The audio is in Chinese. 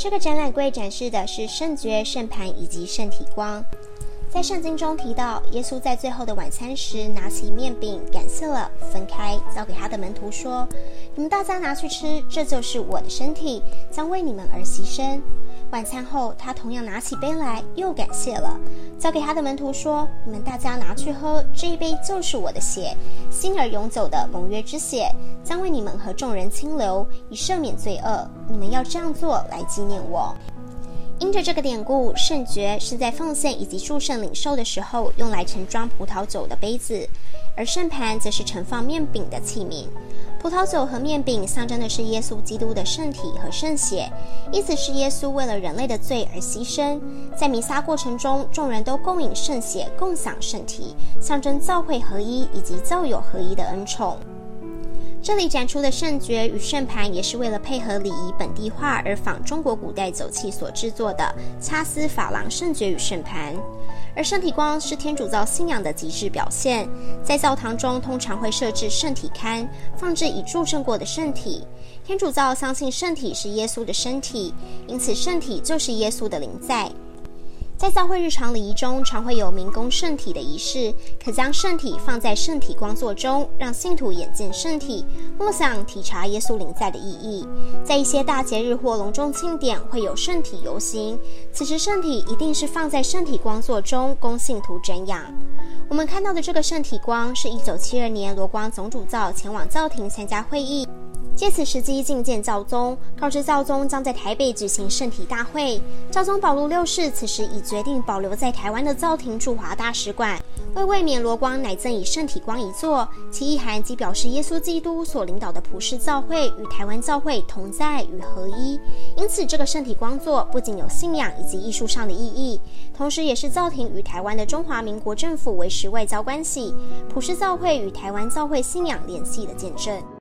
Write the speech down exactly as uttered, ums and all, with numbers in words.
这个展览柜展示的是圣爵、圣盘以及圣体光。在圣经中提到，耶稣在最后的晚餐时拿起面饼，感谢了，分开，交给他的门徒说：“你们大家拿去吃，这就是我的身体，将为你们而牺牲。”晚餐后，他同样拿起杯来，又感谢了，交给他的门徒说：“你们大家拿去喝，这一杯就是我的血，新而永久的盟约之血，将为你们和众人清流，以赦免罪恶。你们要这样做来纪念我。”因着这个典故，圣爵是在奉献以及祝圣领受的时候用来盛装葡萄酒的杯子，而圣盘则是盛放面饼的器皿。葡萄酒和面饼象征的是耶稣基督的圣体和圣血，意思是耶稣为了人类的罪而牺牲。在弥撒过程中，众人都共饮圣血，共享圣体，象征教会合一以及教友合一的恩宠。这里展出的圣爵与圣盘也是为了配合礼仪本地化而仿中国古代酒器所制作的掐丝珐琅圣爵与圣盘。而圣体光是天主教信仰的极致表现，在教堂中通常会设置圣体龛，放置已祝圣过的圣体。天主教相信圣体是耶稣的身体，因此圣体就是耶稣的灵在。在教会日常礼仪中，常会有明供圣体的仪式，可将圣体放在圣体光座中，让信徒眼见圣体，默想体察耶稣灵在的意义。在一些大节日或隆重庆典，会有圣体游行，此时圣体一定是放在圣体光座中，供信徒瞻仰。我们看到的这个圣体光，是一九七二年罗光总主教前往教廷参加会议，借此时机觐见教宗，告知教宗将在台北举行圣体大会。教宗保禄六世此时已决定保留在台湾的教廷驻华大使馆，为卫冕罗光乃赠以圣体光一座，其意涵即表示耶稣基督所领导的普世教会与台湾教会同在与合一。因此这个圣体光座不仅有信仰以及艺术上的意义，同时也是教廷与台湾的中华民国政府维持外交关系，普世教会与台湾教会信仰联系的见证。